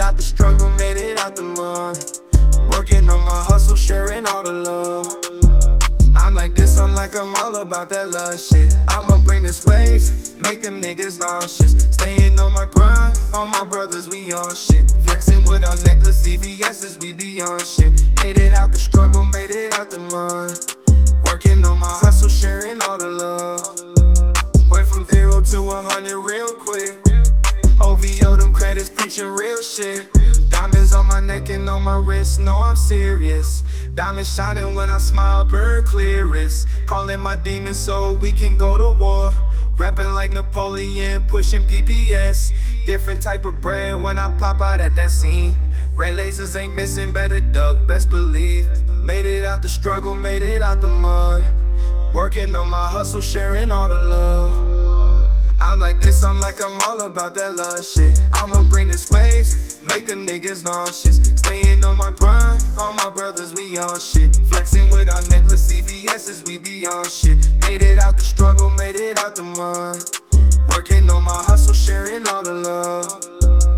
out the struggle, made it out the mud. Working on my hustle, sharing all the love. I'm like this, I'm all about that love shit. I'ma bring this wave, make them niggas nauseous. Staying on my grind, all my brothers, we on shit. Flexing with our necklace, CVS's, we be on shit. Made it out the struggle, made it out the mud. Working on my hustle, sharing all the love. Went from 0 to 100 real quick. OVO, them credits, preaching real shit. Diamonds on my neck and on my wrist, know I'm serious. Diamonds shining when I smile, bird clearest. Calling my demons so we can go to war. Rapping like Napoleon, pushing PPS. Different type of bread when I pop out at that scene. Red lasers ain't missing, better duck, best believe. Made it out the struggle, made it out the mud. Working on my hustle, sharing all the love. I'm like this, I'm all about that love shit. I'ma bring this wave, make the niggas nauseous. Staying on my grind, all my brothers, we on shit. Flexing with our necklace, CVS's, we be on shit. Made it out the struggle, made it out the mud. Working on my hustle, sharing all the love.